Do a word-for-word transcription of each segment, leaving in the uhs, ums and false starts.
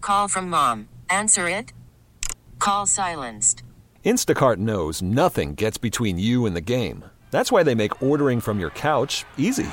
Call from mom. Answer it. Call silenced. Instacart knows nothing gets between you and the game. That's why they make ordering from your couch easy.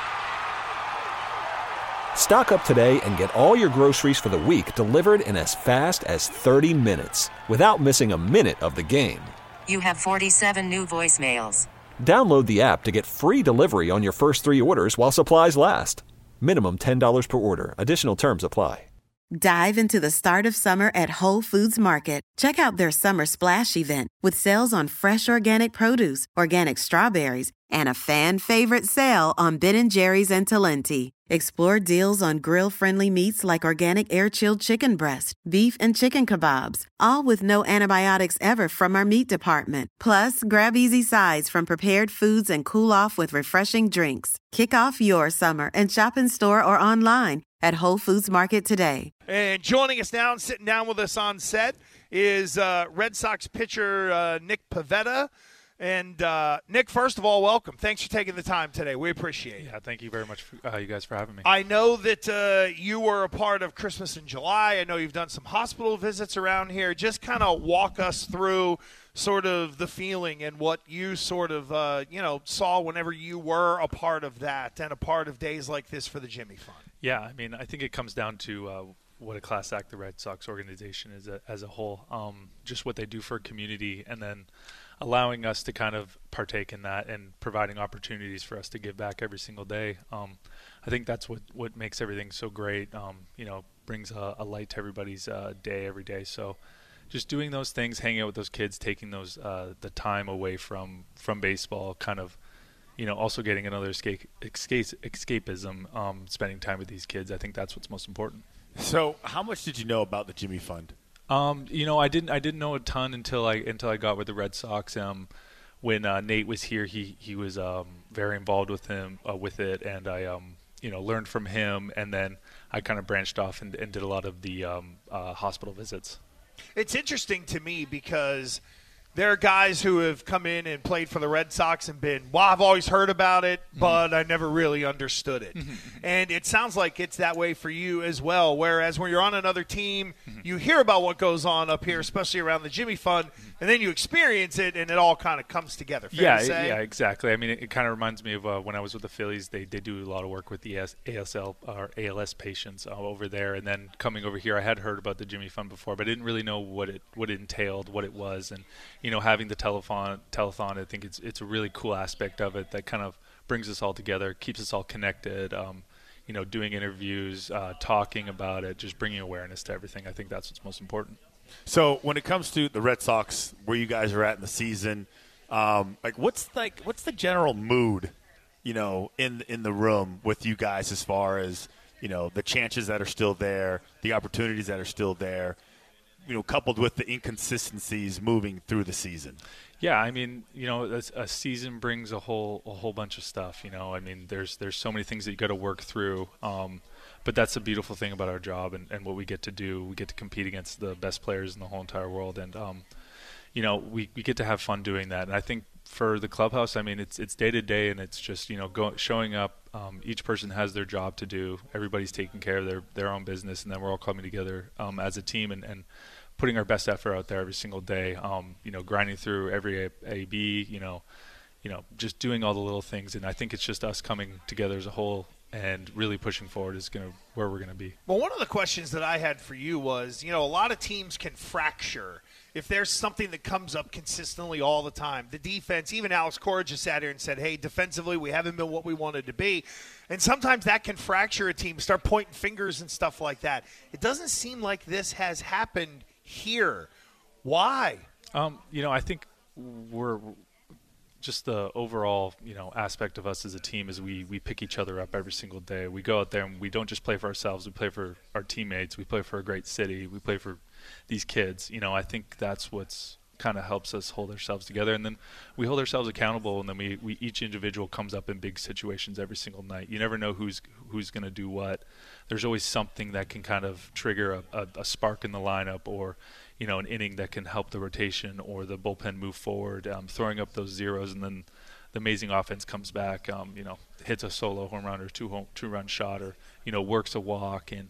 Stock up today and get all your groceries for the week delivered in as fast as thirty minutes without missing a minute of the game. You have forty-seven new voicemails. Download the app to get free delivery on your first three orders while supplies last. Minimum ten dollars per order. Additional terms apply. Dive into the start of summer at Whole Foods Market. Check out their Summer Splash event with sales on fresh organic produce, organic strawberries, and a fan-favorite sale on Ben and Jerry's and Talenti. Explore deals on grill-friendly meats like organic air-chilled chicken breast, beef and chicken kebabs, all with no antibiotics ever from our meat department. Plus, grab easy sides from prepared foods and cool off with refreshing drinks. Kick off your summer and shop in store or online at Whole Foods Market today. And joining us now and sitting down with us on set is uh, Red Sox pitcher uh, Nick Pivetta. And, uh, Nick, first of all, welcome. Thanks for taking the time today. We appreciate it. Yeah, thank you very much, for, uh, you guys, for having me. I know that uh, you were a part of Christmas in July. I know you've done some hospital visits around here. Just kind of walk us through sort of the feeling and what you sort of, uh, you know, saw whenever you were a part of that and a part of days like this for the Jimmy Fund. Yeah, I mean, I think it comes down to uh, what a class act the Red Sox organization is a, as a whole, um, just what they do for a community, and then allowing us to kind of partake in that and providing opportunities for us to give back every single day. Um, I think that's what, what makes everything so great, um, you know, brings a, a light to everybody's uh, day every day. So just doing those things, hanging out with those kids, taking those uh, the time away from, from baseball, kind of, you know, also getting another escape, escape, escapism, um, spending time with these kids. I think that's what's most important. So how much did you know about the Jimmy Fund? Um, you know, I didn't I didn't know a ton until I until I got with the Red Sox. Um, when uh, Nate was here, he he was um, very involved with him uh, with it, and I um, you know learned from him, and then I kind of branched off and, and did a lot of the um, uh, hospital visits. It's interesting to me because there are guys who have come in and played for the Red Sox and been, well, I've always heard about it, but mm-hmm. I never really understood it. Mm-hmm. And it sounds like it's that way for you as well, whereas when you're on another team, mm-hmm. you hear about what goes on up here, especially around the Jimmy Fund, and then you experience it, and it all kind of comes together. Fair yeah, to say? yeah, exactly. I mean, it, it kind of reminds me of uh, when I was with the Phillies. They they do a lot of work with the A S L or A L S patients uh, over there, and then coming over here, I had heard about the Jimmy Fund before, but I didn't really know what it what it entailed, what it was, and you know, having the telephone telethon, I think it's it's a really cool aspect of it that kind of brings us all together, keeps us all connected. Um, you know, doing interviews, uh, talking about it, just bringing awareness to everything. I think that's what's most important. So when it comes to the Red Sox, where you guys are at in the season, um, like what's like what's the general mood, you know, in in the room with you guys as far as, you know, the chances that are still there, the opportunities that are still there, you know, coupled with the inconsistencies moving through the season? Yeah, I mean, you know, a, a season brings a whole a whole bunch of stuff. You know, I mean, there's there's so many things that you got to work through. Um, but that's the beautiful thing about our job and, and what we get to do. We get to compete against the best players in the whole entire world, and um, you know, we, we get to have fun doing that. And I think for the clubhouse, I mean, it's it's day to day, and it's just, you know, go, showing up. Um, each person has their job to do. Everybody's taking care of their their own business, and then we're all coming together um, as a team and. and putting our best effort out there every single day, um, you know, grinding through every A, A, B, you know, you know, just doing all the little things. And I think it's just us coming together as a whole and really pushing forward is going to where we're going to be. Well, one of the questions that I had for you was, you know, a lot of teams can fracture if there's something that comes up consistently all the time. The defense, even Alex Cora just sat here and said, hey, defensively, we haven't been what we wanted to be. And sometimes that can fracture a team, start pointing fingers and stuff like that. It doesn't seem like this has happened here. Why? Um, you know, I think we're just the overall, you know, aspect of us as a team is we, we pick each other up every single day. We go out there and we don't just play for ourselves. We play for our teammates. We play for a great city. We play for these kids. You know, I think that's what's kind of helps us hold ourselves together. And then we hold ourselves accountable, and then we, we each individual comes up in big situations every single night. You never know who's who's going to do what. There's always something that can kind of trigger a, a, a spark in the lineup, or, you know, an inning that can help the rotation or the bullpen move forward, um, throwing up those zeros, and then the amazing offense comes back, um, you know, hits a solo home run or two home, two run shot, or, you know, works a walk. And,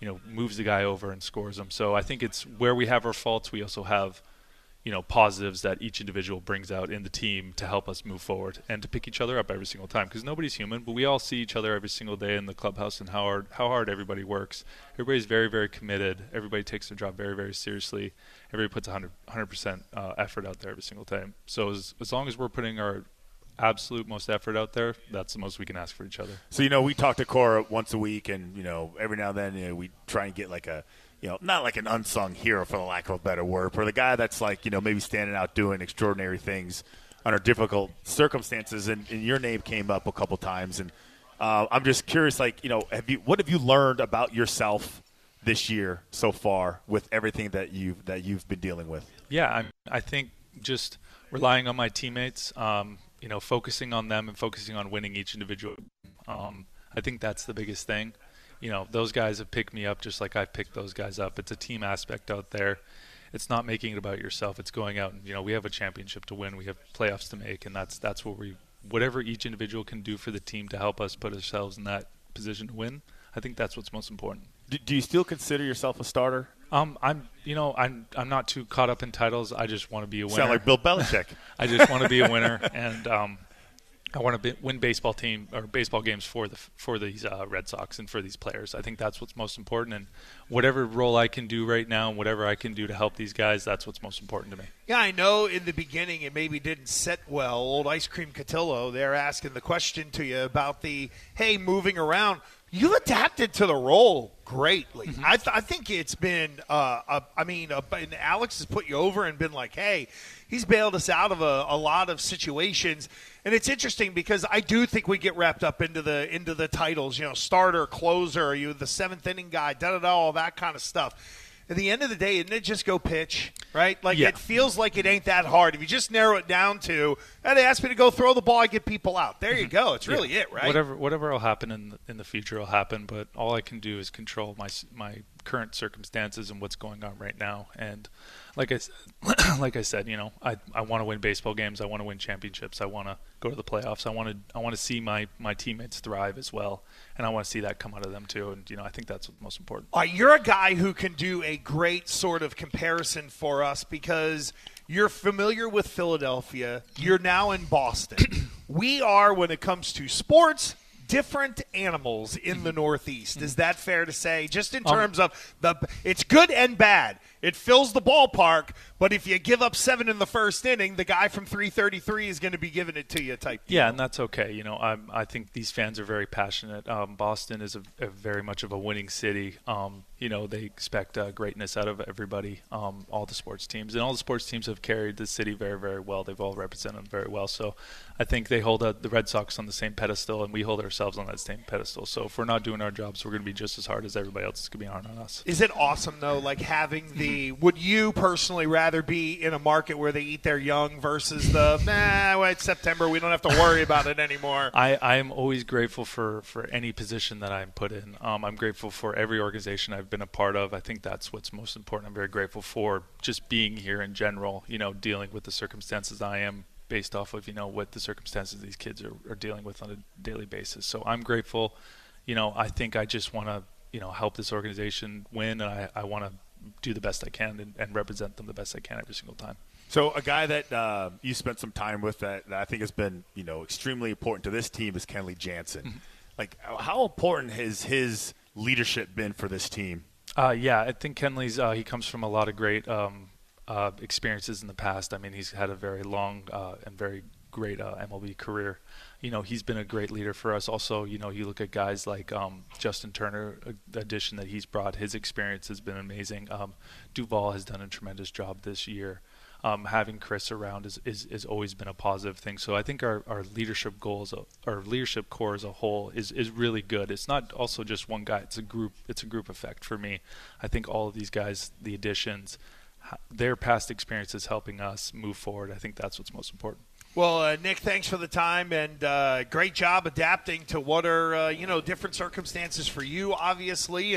you know, moves the guy over and scores them. So I think it's where we have our faults, we also have, you know, positives that each individual brings out in the team to help us move forward and to pick each other up every single time, because nobody's human, but we all see each other every single day in the clubhouse and how hard how hard everybody works. Everybody's very, very committed. Everybody takes their job very, very seriously. Everybody puts one hundred percent uh, effort out there every single time. So as, as long as we're putting our absolute most effort out there, that's the most we can ask for each other. So, you know, we talk to Cora once a week, and, you know, every now and then, you know, we try and get like a, you know, not like an unsung hero, for the lack of a better word, but the guy that's like, you know, maybe standing out doing extraordinary things under difficult circumstances. And, and your name came up a couple times. And uh, I'm just curious, like, you know, have you, what have you learned about yourself this year so far with everything that you've, that you've been dealing with? Yeah, I, I think just relying on my teammates, um, you know, focusing on them and focusing on winning each individual. Um, I think that's the biggest thing. You know, those guys have picked me up just like I've picked those guys up. It's a team aspect out there. It's not making it about yourself. It's going out and, you know, we have a championship to win. We have playoffs to make, and that's that's what we, whatever each individual can do for the team to help us put ourselves in that position to win, I think that's what's most important. Do, do you still consider yourself a starter? Um, I'm, you know, I'm I'm not too caught up in titles. I just want to be a winner. Sound like Bill Belichick. I just want to be a winner, and um, I want to be, win baseball team or baseball games for the for these uh, Red Sox and for these players. I think that's what's most important, and whatever role I can do right now, and whatever I can do to help these guys, that's what's most important to me. Yeah, I know in the beginning it maybe didn't sit well. Old Ice Cream Cotillo, they're asking the question to you about the, hey, moving around. You've adapted to the role greatly. Mm-hmm. I, th- I think it's been, uh, a, I mean, a, and Alex has put you over and been like, hey, he's bailed us out of a, a lot of situations. And it's interesting because I do think we get wrapped up into the into the titles, you know, starter, closer, are you the seventh inning guy, da-da-da, all that kind of stuff. At the end of the day, isn't it just go pitch, right? Like, yeah. It feels like it ain't that hard. If you just narrow it down to, hey, they asked me to go throw the ball, I get people out. There you go. It's really yeah. it, right? Whatever whatever will happen in the, in the future will happen, but all I can do is control my my current circumstances and what's going on right now. And like I said, like I said, you know, I I want to win baseball games. I want to win championships. I want to go to the playoffs. I want to I want to see my, my teammates thrive as well, and I want to see that come out of them too. And you know, I think that's what's most important. Uh, you're a guy who can do a great sort of comparison for us because you're familiar with Philadelphia. You're now in Boston. We are, when it comes to sports, different animals in the Northeast. Is that fair to say? Just in terms um, of the, it's good and bad. It fills the ballpark, but if you give up seven in the first inning, the guy from three thirty-three is going to be giving it to you type deal. Yeah, and that's okay. You know, I'm, I think these fans are very passionate. Um, Boston is a, a very much of a winning city. Um, you know, they expect uh, greatness out of everybody, um, all the sports teams. And all the sports teams have carried the city very, very well. They've all represented them very well. So I think they hold uh, the Red Sox on the same pedestal, and we hold ourselves on that same pedestal. So if we're not doing our jobs, we're going to be just as hard as everybody else is going to be hard on us. Is it awesome, though, like having the – would you personally rather be in a market where they eat their young versus the, nah, well, it's September, we don't have to worry about it anymore? I, I am always grateful for, for any position that I'm put in. Um, I'm grateful for every organization I've been a part of. I think that's what's most important. I'm very grateful for just being here in general, you know, dealing with the circumstances I am based off of, you know, what the circumstances these kids are, are dealing with on a daily basis. So I'm grateful. You know, I think I just want to, you know, help this organization win, and I, I want to do the best I can and, and represent them the best I can every single time. So a guy that uh, you spent some time with that, that I think has been, you know, extremely important to this team is Kenley Jansen. Mm-hmm. Like, how important has his leadership been for this team? Uh, yeah, I think Kenley's uh, he comes from a lot of great um, uh, experiences in the past. I mean, he's had a very long uh, and very great uh, M L B career. You know, he's been a great leader for us. Also, you know, you look at guys like um, Justin Turner, the addition that he's brought, his experience has been amazing. Um, Duvall has done a tremendous job this year. Um, having Chris around is, is, is always been a positive thing. So I think our, our leadership goals, our leadership core as a whole is, is really good. It's not also just one guy. It's a group. It's a group effect for me. I think all of these guys, the additions, their past experiences helping us move forward. I think that's what's most important. Well, uh, Nick, thanks for the time, and uh, great job adapting to what are, uh, you know, different circumstances for you, obviously, and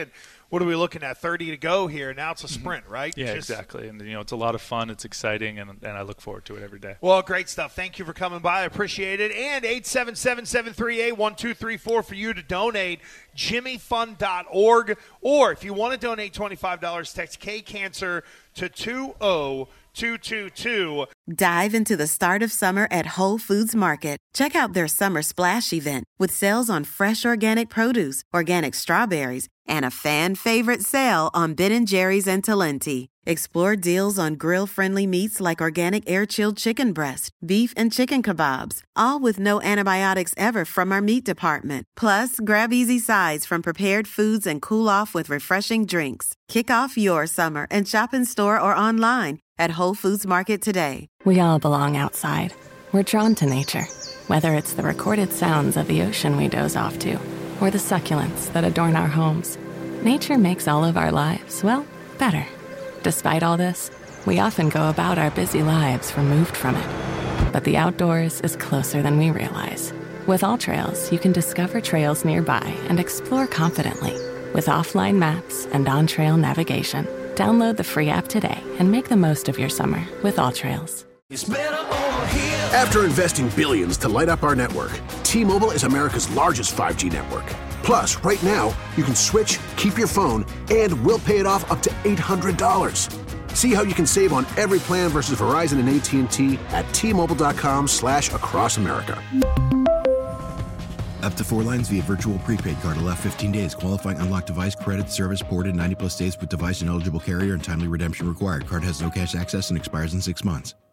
what are we looking at? thirty to go here. Now it's a sprint, right? Yeah, Just, exactly. And, you know, it's a lot of fun. It's exciting, and, and I look forward to it every day. Well, great stuff. Thank you for coming by. I appreciate it. And eight seven seven, seven three eight, one two three four for you to donate, jimmy fund dot org. Or if you want to donate twenty-five dollars, text K-Cancer to two oh two two two. Dive into the start of summer at Whole Foods Market. Check out their Summer Splash event with sales on fresh organic produce, organic strawberries, and a fan-favorite sale on Ben and Jerry's and Talenti. Explore deals on grill-friendly meats like organic air-chilled chicken breast, beef and chicken kebabs, all with no antibiotics ever from our meat department. Plus, grab easy sides from prepared foods and cool off with refreshing drinks. Kick off your summer and shop in store or online at Whole Foods Market today. We all belong outside. We're drawn to nature, whether it's the recorded sounds of the ocean we doze off to, or the succulents that adorn our homes. Nature makes all of our lives, well, better. Despite all this, we often go about our busy lives removed from it. But the outdoors is closer than we realize. With AllTrails, you can discover trails nearby and explore confidently. With offline maps and on-trail navigation, download the free app today and make the most of your summer with AllTrails. After investing billions to light up our network, T-Mobile is America's largest five G network. Plus, right now, you can switch, keep your phone, and we'll pay it off up to eight hundred dollars. See how you can save on every plan versus Verizon and A T and T at T-Mobile.com slash across America. Up to four lines via virtual prepaid card. Allow fifteen days. Qualifying unlocked device credit service ported ninety plus days with device and eligible carrier and timely redemption required. Card has no cash access and expires in six months.